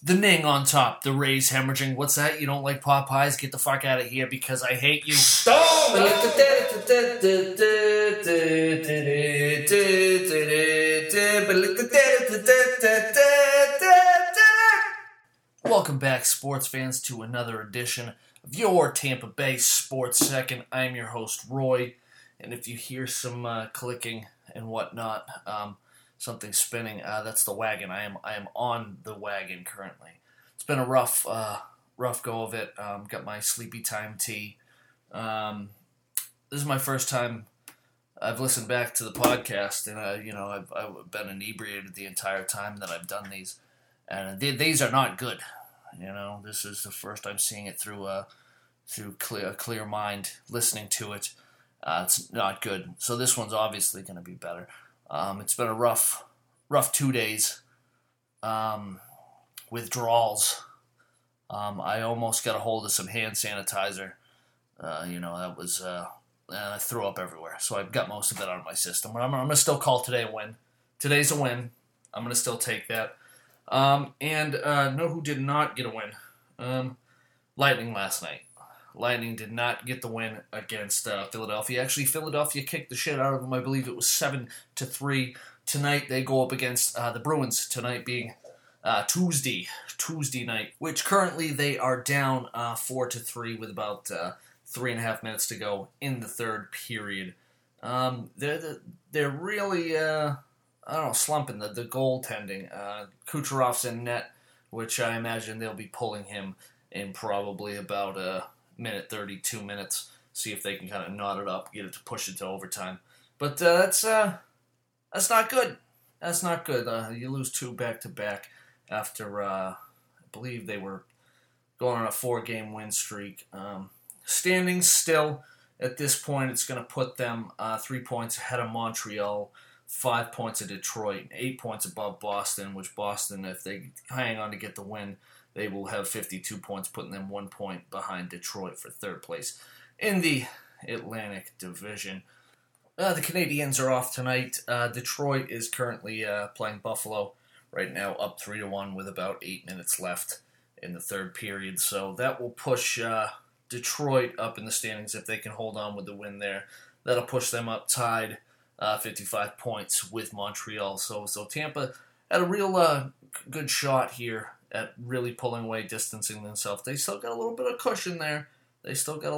The Ning on top, the Rays hemorrhaging. What's that? You don't like pot pies? Get the fuck out of here because I hate you. Welcome back, sports fans, to another edition of your Tampa Bay Sports Second. I'm your host, Roy, and if you hear some clicking and whatnot, something spinning, that's the wagon. I am on the wagon currently. It's been a rough go of it. Got my sleepy time tea. This is my first time I've listened back to the podcast, and I've been inebriated the entire time that I've done these, and these are not good. This is the first I'm seeing it through a clear mind, listening to it. It's not good. So this one's obviously going to be better. It's been a rough 2 days. Withdrawals. I almost got a hold of some hand sanitizer. That was, I threw up everywhere. So I've got most of it out of my system. But I'm going to still call today a win. Today's a win. I'm going to still take that. Know who did not get a win? Lightning last night. Lightning did not get the win against Philadelphia. Actually, Philadelphia kicked the shit out of them. I believe it was 7-3. Tonight they go up against the Bruins. Tonight being Tuesday night, which currently they are down 4-3 with about 3.5 minutes to go in the third period. They're really slumping the goaltending. Kucherov's in net, which I imagine they'll be pulling him in probably about minute 32 minutes, see if they can kind of knot it up, get it to push it to overtime. But that's not good. That's not good. You lose 2 back-to-back after, I believe they were going on a 4-game win streak. Standing still at this point, it's going to put them 3 points ahead of Montreal, 5 points of Detroit, 8 points above Boston, which Boston, if they hang on to get the win, they will have 52 points, putting them 1 point behind Detroit for third place in the Atlantic Division. The Canadiens are off tonight. Detroit is currently playing Buffalo right now, up 3-1 with about 8 minutes left in the third period. So that will push Detroit up in the standings if they can hold on with the win there. That'll push them up tied 55 points with Montreal. So Tampa had a real good shot here at really pulling away, distancing themselves. They still got a little bit of cushion there. But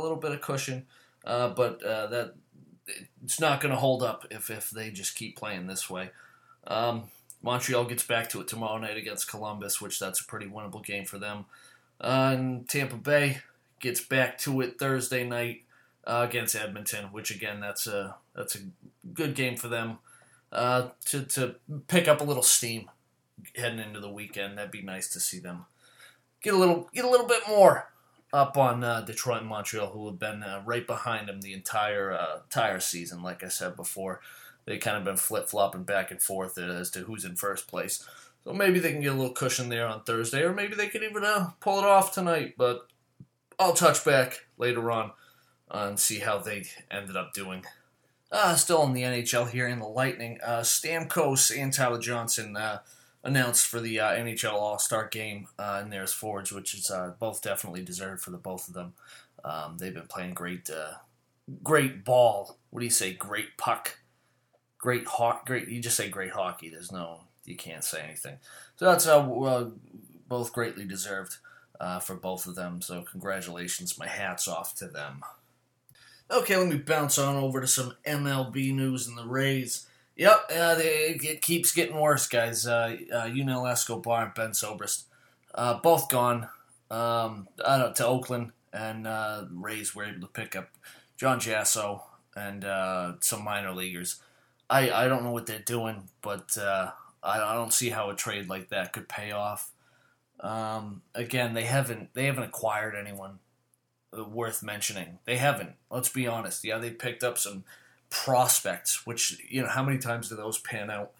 that it's not going to hold up if they just keep playing this way. Montreal gets back to it tomorrow night against Columbus, which that's a pretty winnable game for them. And Tampa Bay gets back to it Thursday night against Edmonton, which again that's a good game for them to pick up a little steam heading into the weekend. That'd be nice to see them get a little bit more up on Detroit and Montreal, who have been right behind them the entire season. Like I said before, they kind of been flip-flopping back and forth as to who's in first place. So maybe they can get a little cushion there on Thursday, or maybe they can even pull it off tonight. But I'll touch back later on and see how they ended up doing. Still in the NHL here in the Lightning, Stamkos and Tyler Johnson announced for the NHL All-Star Game in their forwards, which is both definitely deserved for the both of them. They've been playing great ball. What do you say? Great puck. Great. You just say great hockey. You can't say anything. So that's both greatly deserved for both of them. So congratulations. My hat's off to them. Okay, let me bounce on over to some MLB news and the Rays. Yep, it keeps getting worse, guys. Yunel Escobar and Ben Zobrist, both gone to Oakland, and Rays were able to pick up John Jasso and some minor leaguers. I don't know what they're doing, but I don't see how a trade like that could pay off. Again, they haven't acquired anyone worth mentioning. They haven't. Let's be honest. Yeah, they picked up some prospects, which, how many times do those pan out?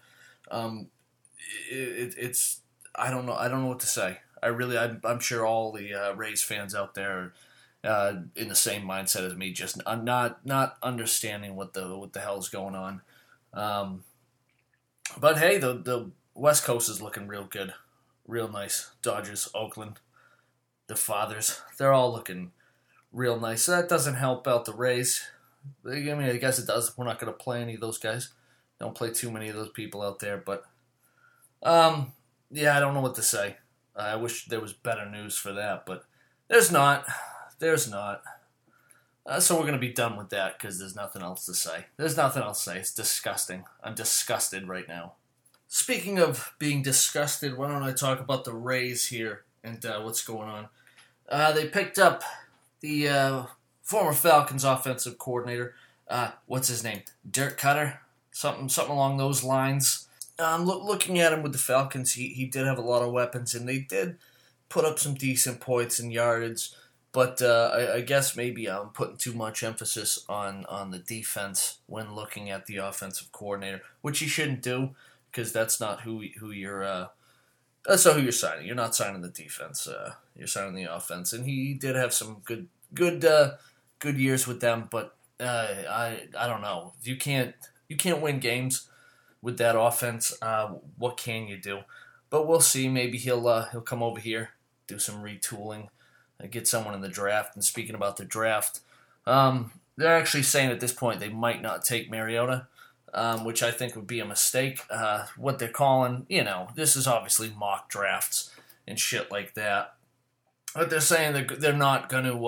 It's I don't know what to say. I'm sure all the Rays fans out there are in the same mindset as me, just not understanding what the hell's going on. But hey, the West Coast is looking real good real nice. Dodgers, Oakland, the Fathers, they're all looking real nice. That doesn't help out the Rays. I mean, I guess it does. We're not going to play any of those guys. Don't play too many of those people out there. But, yeah, I don't know what to say. I wish there was better news for that, but there's not. There's not. So we're going to be done with that because there's nothing else to say. There's nothing else to say. It's disgusting. I'm disgusted right now. Speaking of being disgusted, why don't I talk about the Rays here and what's going on? They picked up the former Falcons offensive coordinator. What's his name? Dirk Cutter? Something along those lines. Looking at him with the Falcons, he did have a lot of weapons, and they did put up some decent points and yardage. But I guess maybe I'm putting too much emphasis on the defense when looking at the offensive coordinator, which you shouldn't do because that's not who you're that's not who you're signing. You're not signing the defense. You're signing the offense, and he did have some good years with them. But I don't know. You can't win games with that offense. What can you do? But we'll see. Maybe he'll come over here, do some retooling. Get someone in the draft. And speaking about the draft, they're actually saying at this point they might not take Mariota, which I think would be a mistake. What they're calling, this is obviously mock drafts and shit like that. But they're saying they're not going to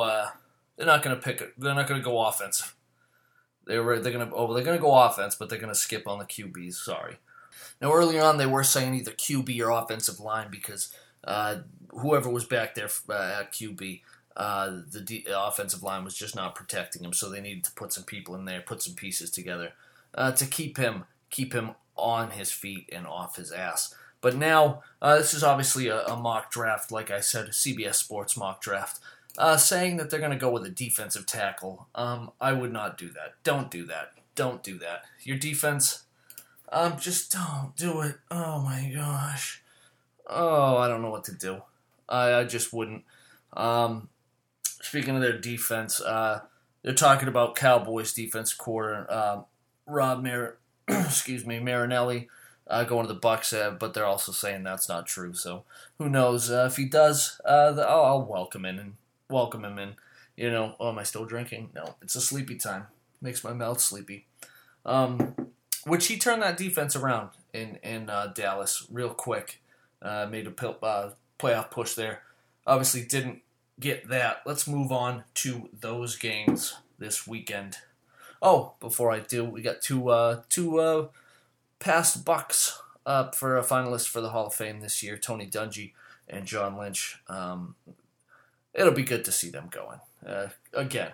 go offensive. They're going to go offense, but they're going to skip on the QBs. Sorry. Now earlier on they were saying either QB or offensive line because whoever was back there at QB, the offensive line was just not protecting him, so they needed to put some people in there, put some pieces together to keep him on his feet and off his ass. But now this is obviously a mock draft, like I said, a CBS Sports mock draft, saying that they're going to go with a defensive tackle. I would not do that. Don't do that. Don't do that. Your defense, just don't do it. Oh my gosh. Oh, I don't know what to do. I just wouldn't. Speaking of their defense, they're talking about Cowboys defense quarter Rob Marinelli going to the Bucks, but they're also saying that's not true. So who knows? If he does, I'll welcome him in. Oh, am I still drinking? No, it's a sleepy time. Makes my mouth sleepy. Which he turned that defense around in Dallas real quick. Made a playoff push there. Obviously didn't get that. Let's move on to those games this weekend. Oh, before I do, we got two past Bucks up for a finalist for the Hall of Fame this year, Tony Dungy and John Lynch. It'll be good to see them going. Again,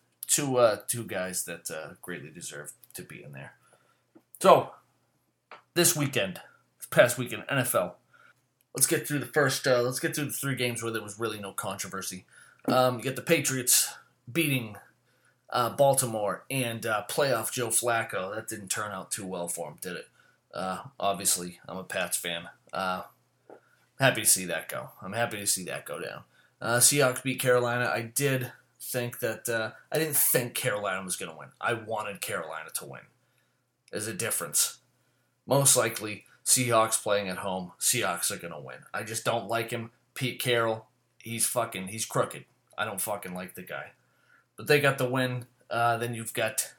two guys that greatly deserve to be in there. So, this past weekend, NFL. Let's get through the three games where there was really no controversy. You get the Patriots beating Baltimore and playoff Joe Flacco. That didn't turn out too well for him, did it? Obviously, I'm a Pats fan. Happy to see that go. I'm happy to see that go down. Seahawks beat Carolina. I didn't think Carolina was going to win. I wanted Carolina to win. There's a difference. Most likely, Seahawks playing at home, Seahawks are going to win. I just don't like him. Pete Carroll, he's crooked. I don't fucking like the guy. But they got the win. Then you've got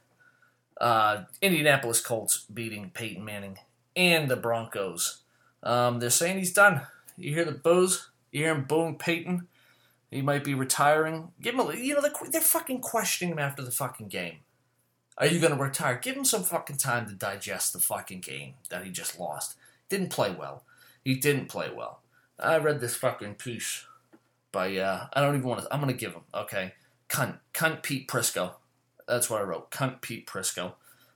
Indianapolis Colts beating Peyton Manning and the Broncos. They're saying he's done. You hear the boos? You hear him booing Peyton? He might be retiring. Give him they're fucking questioning him after the fucking game. Are you going to retire? Give him some fucking time to digest the fucking game that he just lost. Didn't play well. He didn't play well. I read this fucking piece by, I don't even want to, I'm going to give him, okay. Cunt Pete Prisco. That's what I wrote. Cunt Pete Prisco,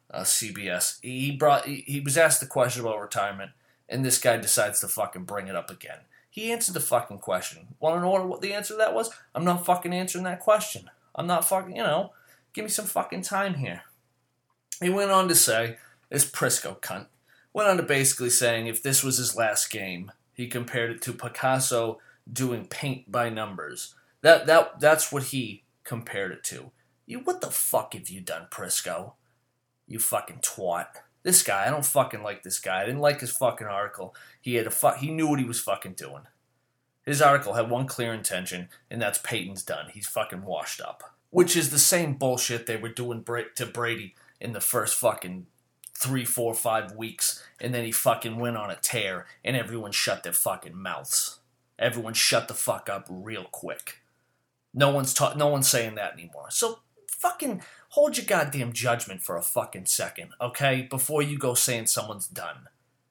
CBS. He was asked the question about retirement, and this guy decides to fucking bring it up again. He answered the fucking question. Want to know what the answer to that was? I'm not fucking answering that question. I'm not fucking, give me some fucking time here. He went on to say, this Prisco cunt, went on to basically saying if this was his last game, he compared it to Picasso doing paint by numbers. That's what he compared it to. What the fuck have you done, Prisco? You fucking twat. This guy, I don't fucking like this guy. I didn't like his fucking article. He knew what he was fucking doing. His article had one clear intention, and that's Peyton's done. He's fucking washed up. Which is the same bullshit they were doing to Brady in the first fucking 3, 4, 5 weeks, and then he fucking went on a tear, and everyone shut their fucking mouths. Everyone shut the fuck up real quick. No one's saying that anymore. So fucking hold your goddamn judgment for a fucking second, okay? Before you go saying someone's done.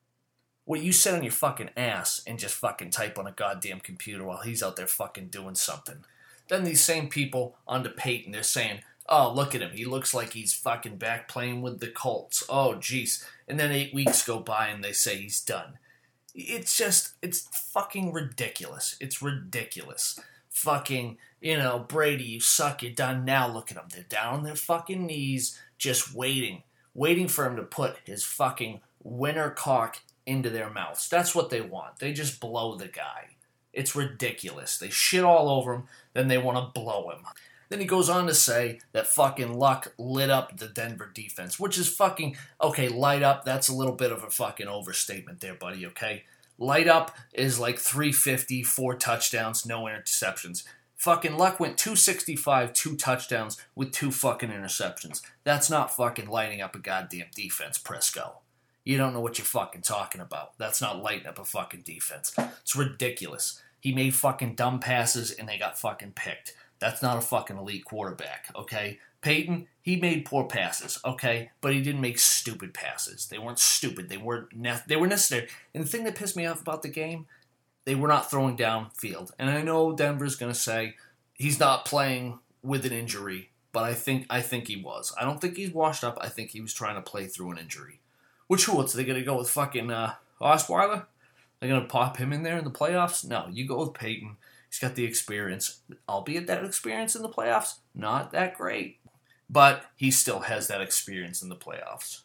Well, you sit on your fucking ass and just fucking type on a goddamn computer while he's out there fucking doing something. Then these same people onto Peyton, they're saying, oh, look at him. He looks like he's fucking back playing with the Colts. Oh, jeez. And then 8 weeks go by and they say he's done. It's fucking ridiculous. It's ridiculous. Fucking, Brady, you suck, you're done. Now look at them. They're down on their fucking knees, just waiting for him to put his fucking winter cock into their mouths. That's what they want. They just blow the guy. It's ridiculous. They shit all over him, then they want to blow him. Then he goes on to say that fucking Luck lit up the Denver defense, which is fucking, okay, light up, that's a little bit of a fucking overstatement there, buddy, okay? Light up is like 350, 4 touchdowns, no interceptions. Fucking Luck went 265, 2 touchdowns with 2 fucking interceptions. That's not fucking lighting up a goddamn defense, Presco. You don't know what you're fucking talking about. That's not lighting up a fucking defense. It's ridiculous. He made fucking dumb passes and they got fucking picked. That's not a fucking elite quarterback, okay? Peyton, he made poor passes, okay? But he didn't make stupid passes. They weren't stupid. They were necessary. And the thing that pissed me off about the game, they were not throwing downfield. And I know Denver's going to say he's not playing with an injury, but I think he was. I don't think he's washed up. I think he was trying to play through an injury. Which who else? Are they going to go with fucking Osweiler? They're going to pop him in there in the playoffs? No, you go with Peyton. He's got the experience. Albeit that experience in the playoffs, not that great. But he still has that experience in the playoffs.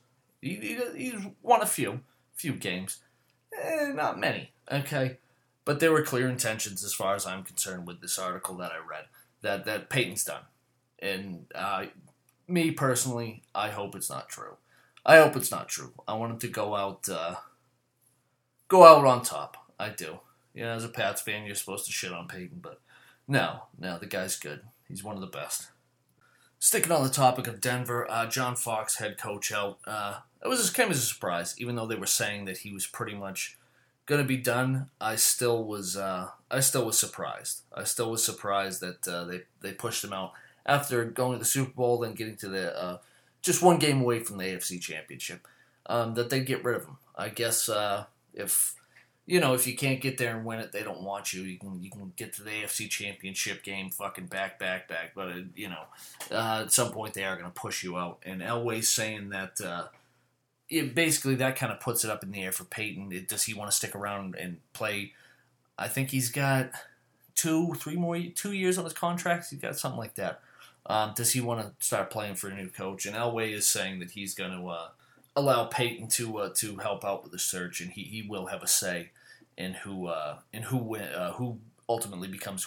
He's won a few games. Not many, okay? But there were clear intentions as far as I'm concerned with this article that I read. That Peyton's done. And me personally, I hope it's not true. I hope it's not true. I want him to go out on top. I do. Yeah, as a Pats fan, you're supposed to shit on Peyton, but no, the guy's good. He's one of the best. Sticking on the topic of Denver, John Fox, head coach, out. It came as a surprise, even though they were saying that he was pretty much going to be done. I still was surprised. I still was surprised that they pushed him out after going to the Super Bowl and getting to the just one game away from the AFC Championship. That they'd get rid of him. I guess if you can't get there and win it, they don't want you. You can get to the AFC Championship game, fucking back. But at some point they are going to push you out. And Elway's saying that basically that kind of puts it up in the air for Peyton. Does he want to stick around and play? I think he's got 2 years on his contract. He's got something like that. Does he want to start playing for a new coach? And Elway is saying that he's going to allow Peyton to help out with the search, and he will have a say in who ultimately becomes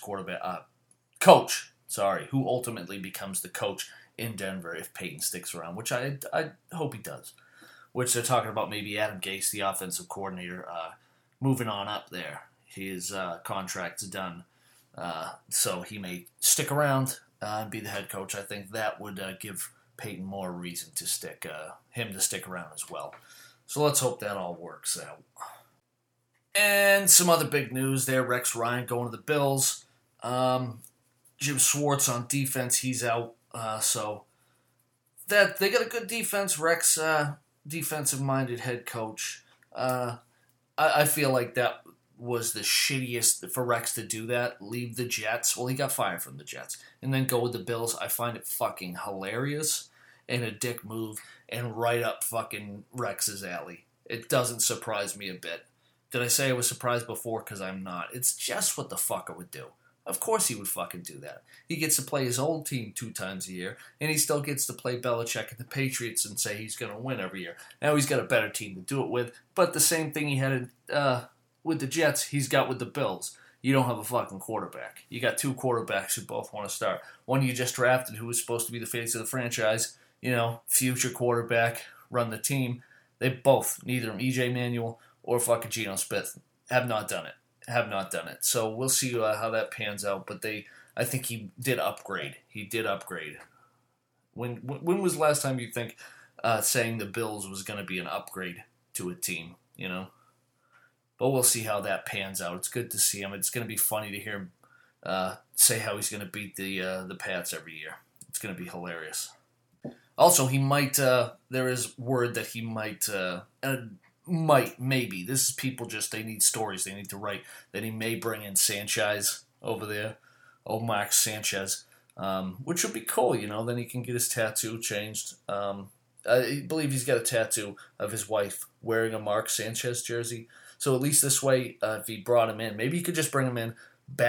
coach. Sorry, who ultimately becomes the coach in Denver if Peyton sticks around, which I hope he does. Which they're talking about maybe Adam Gase, the offensive coordinator, moving on up there. His contract's done, so he may stick around and be the head coach. I think that would give Peyton more reason to stick around as well. So let's hope that all works out. And some other big news there. Rex Ryan going to the Bills. Jim Schwartz on defense, he's out. So that they got a good defense. Rex, defensive-minded head coach. I feel like that was the shittiest for Rex to do that. Leave the Jets. Well, he got fired from the Jets. And then go with the Bills. I find it fucking hilarious and a dick move and right up fucking Rex's alley. It doesn't surprise me a bit. Did I say I was surprised before? Because I'm not. It's just what the fucker would do. Of course he would fucking do that. He gets to play his old team 2 times a year, and he still gets to play Belichick and the Patriots and say he's going to win every year. Now he's got a better team to do it with, but the same thing he had with the Jets, he's got with the Bills. You don't have a fucking quarterback. You got 2 quarterbacks who both want to start. One you just drafted who was supposed to be the face of the franchise, future quarterback, run the team. They both, neither EJ Manuel or fucking Geno Smith, have not done it. So we'll see how that pans out. But I think he did upgrade. When was the last time you think saying the Bills was going to be an upgrade to a team? You know. But we'll see how that pans out. It's good to see him. It's going to be funny to hear him say how he's going to beat the Pats every year. It's going to be hilarious. Also, he might. There is word that he maybe. This is people they need stories. They need to write that he may bring in Sanchez over there. Oh, Mark Sanchez, which would be cool. You know, then he can get his tattoo changed. I believe he's got a tattoo of his wife wearing a Mark Sanchez jersey. So at least this way, if he brought him in, maybe he could just bring him in,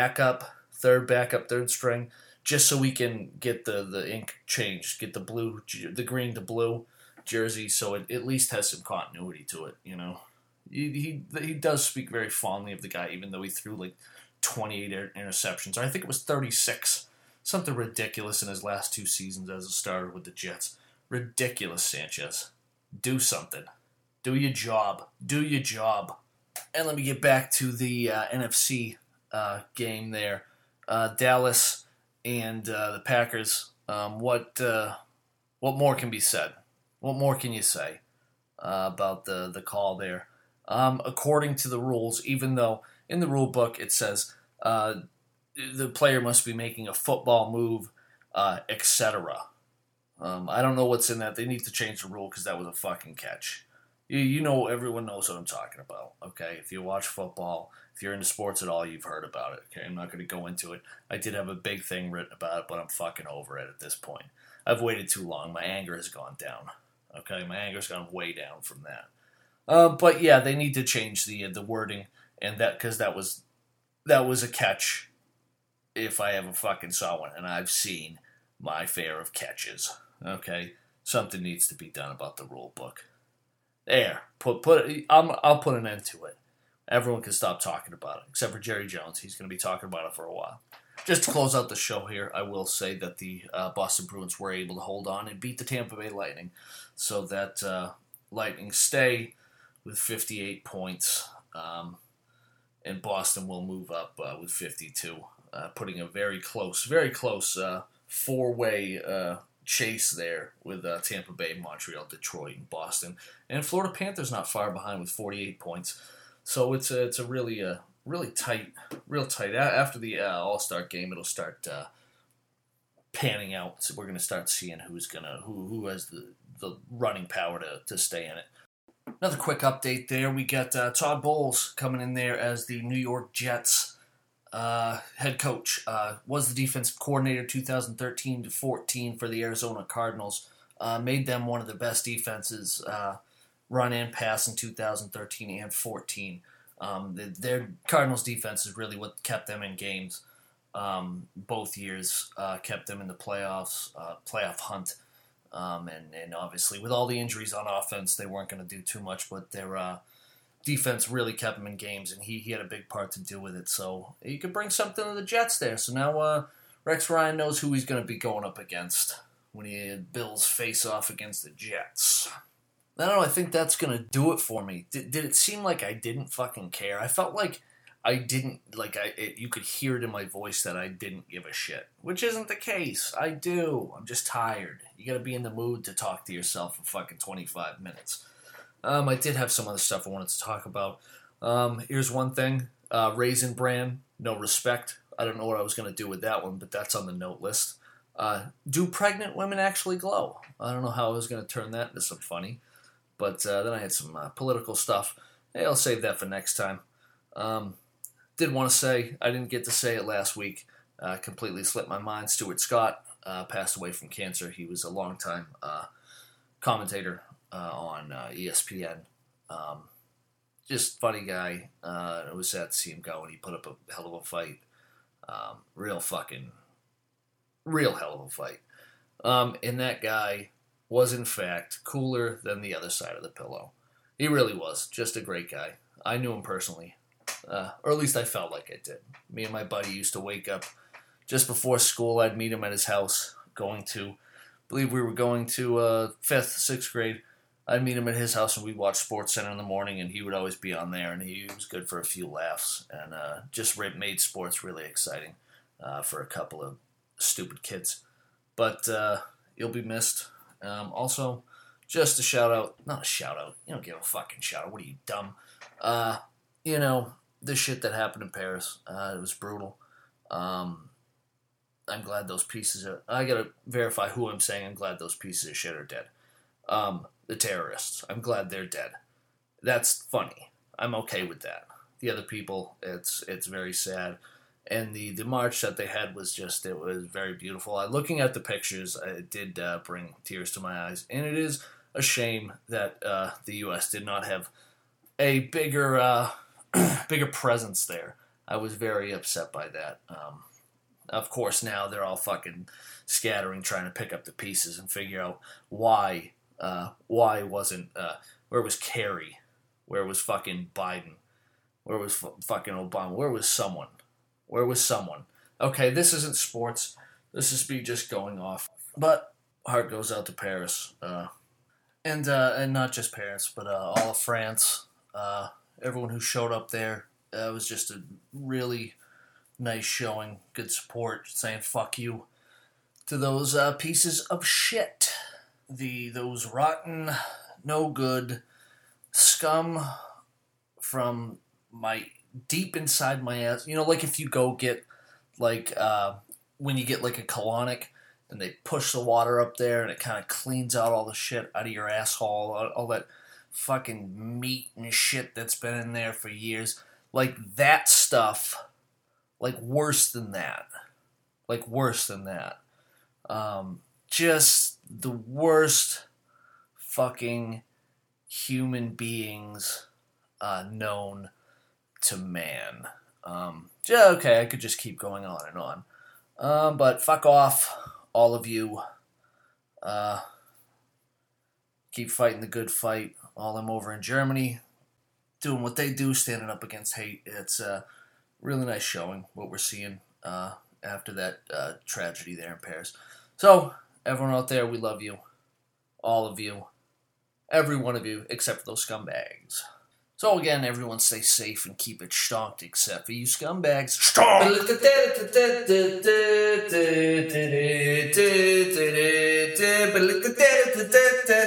third string, just so we can get the ink changed, get the green to blue jersey, so it at least has some continuity to it. You know, he does speak very fondly of the guy, even though he threw like 28 interceptions, or I think it was 36, something ridiculous in his last 2 seasons as a starter with the Jets. Ridiculous, Sanchez. Do something. Do your job. And let me get back to the NFC game there. Dallas and the Packers. What more can be said? What more can you say about the call there? According to the rules, even though in the rule book it says the player must be making a football move, etc. I don't know what's in that. They need to change the rule because that was a fucking catch. You know, everyone knows what I'm talking about, okay? If you watch football, if you're into sports at all, you've heard about it, okay? I'm not going to go into it. I did have a big thing written about it, but I'm fucking over it at this point. I've waited too long. My anger has gone down, okay? My anger's gone way down from that. But yeah, they need to change the wording, and that because that was a catch if I ever fucking saw one, and I've seen my fair of catches, okay? Something needs to be done about the rule book. There, I'll put an end to it. Everyone can stop talking about it, except for Jerry Jones. He's going to be talking about it for a while. Just to close out the show here, I will say that the Boston Bruins were able to hold on and beat the Tampa Bay Lightning, so that Lightning stay with 58 points, and Boston will move up with 52, putting a very close four-way chase there with Tampa Bay, Montreal, Detroit, and Boston. And Florida Panthers not far behind with 48 points. So it's a really tight. After the All-Star game, it'll start panning out. So we're going to start seeing who has the running power to stay in it. Another quick update there. We got Todd Bowles coming in there as the New York Jets head coach. Was the defensive coordinator 2013-14 for the Arizona Cardinals. Made them one of the best defenses run and pass in 2013 and 14. Their Cardinals defense is really what kept them in games both years, kept them in the playoff hunt. And obviously, with all the injuries on offense, they weren't going to do too much, but their defense really kept him in games, and he had a big part to do with it. So he could bring something to the Jets there. So now Rex Ryan knows who he's going to be going up against when the Bills face off against the Jets. I don't know, I think that's going to do it for me. Did it seem like I didn't fucking care? I felt like I didn't, you could hear it in my voice that I didn't give a shit, which isn't the case. I do. I'm just tired. You got to be in the mood to talk to yourself for fucking 25 minutes. I did have some other stuff I wanted to talk about. Here's one thing. Raisin Bran, no respect. I don't know what I was going to do with that one, but that's on the note list. Do pregnant women actually glow? I don't know how I was going to turn that into some funny. But then I had some political stuff. Hey, I'll save that for next time. Did want to say, I didn't get to say it last week. Completely slipped my mind. Stuart Scott passed away from cancer. He was a longtime commentator on ESPN. Just funny guy. It was sad to see him go, and he put up a hell of a fight. Real hell of a fight. And that guy was, in fact, cooler than the other side of the pillow. He really was. Just a great guy. I knew him personally. Or at least I felt like I did. Me and my buddy used to wake up just before school. I'd meet him at his house, I believe we were going to 5th, 6th grade. I'd meet him at his house and we'd watch SportsCenter in the morning, and he would always be on there, and he was good for a few laughs, and just made sports really exciting for a couple of stupid kids. But you'll be missed. Also, just a shout out, not a shout out, you don't give a fucking shout out, what are you, dumb? The shit that happened in Paris, it was brutal. I'm glad those pieces of, I gotta verify who I'm saying, I'm glad those pieces of shit are dead. The terrorists, I'm glad they're dead. That's funny. I'm okay with that. The other people, it's very sad. And the march that they had was just, it was very beautiful. Looking at the pictures, it did bring tears to my eyes. And it is a shame that the U.S. did not have a bigger presence there. I was very upset by that. Of course, now they're all fucking scattering, trying to pick up the pieces and figure out why wasn't, where was Kerry? Where was fucking Biden? Where was fucking Obama? Where was someone? Where was someone? Okay, this isn't sports. This is me just going off. But heart goes out to Paris. And not just Paris, but all of France. Everyone who showed up there. It was just a really nice showing. Good support. Saying fuck you to those pieces of shit. Those rotten, no good scum from my deep inside my ass. You know, like if you go get, like, when you get like a colonic and they push the water up there and it kind of cleans out all the shit out of your asshole, all that fucking meat and shit that's been in there for years. Like that stuff, like worse than that. Like worse than that. Just the worst fucking human beings known to man. Okay, I could just keep going on and on. But fuck off, all of you. Keep fighting the good fight. All them over in Germany, doing what they do, standing up against hate. It's a really nice showing, what we're seeing after that tragedy there in Paris. So, everyone out there, we love you. All of you. Every one of you, except for those scumbags. So again, everyone stay safe and keep it stonked, except for you scumbags. Stonk!